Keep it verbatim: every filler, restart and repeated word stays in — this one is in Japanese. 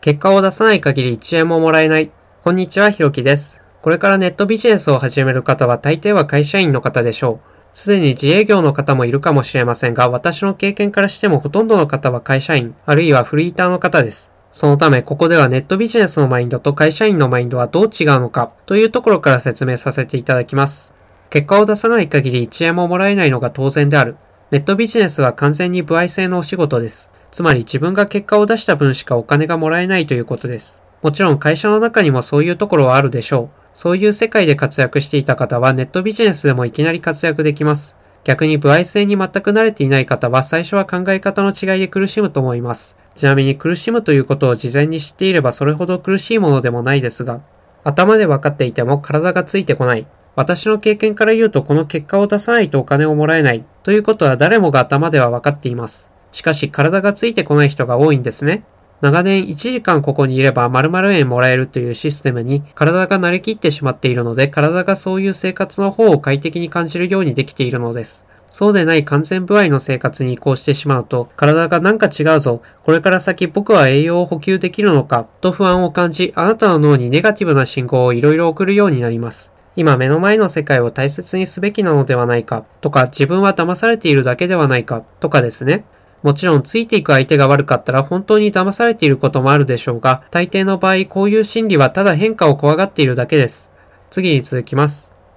結果を出さない限りいちえんももらえない。こんにちは、ひろきです。これからネットビジネスを始める方は大抵は会社員の方でしょう。すでに自営業の方もいるかもしれませんが、私の経験からしてもほとんどの方は会社員、あるいはフリーターの方です。そのため、ここではネットビジネスのマインドと会社員のマインドはどう違うのかというところから説明させていただきます。結果を出さない限りいちえんももらえないのが当然である。ネットビジネスは完全に歩合制のお仕事です。つまり自分が結果を出した分しかお金がもらえないということです。もちろん会社の中にもそういうところはあるでしょう。そういう世界で活躍していた方はネットビジネスでもいきなり活躍できます。逆に歩合制に全く慣れていない方は最初は考え方の違いで苦しむと思います。ちなみに苦しむということを事前に知っていればそれほど苦しいものでもないですが、頭で分かっていても体がついてこない。私の経験から言うとこの結果を出さないとお金をもらえないということは誰もが頭では分かっています。しかし体がついてこない人が多いんですね。長年いちじかんここにいれば〇〇円もらえるというシステムに体が慣れきってしまっているので、体がそういう生活の方を快適に感じるようにできているのです。そうでない完全歩合の生活に移行してしまうと、体がなんか違うぞ、これから先僕は栄養を補給できるのかと不安を感じ、あなたの脳にネガティブな信号をいろいろ送るようになります。今目の前の世界を大切にすべきなのではないかとか、自分は騙されているだけではないかとかですね。もちろんついていく相手が悪かったら本当に騙されていることもあるでしょうが、大抵の場合こういう心理はただ変化を怖がっているだけです。次に続きます。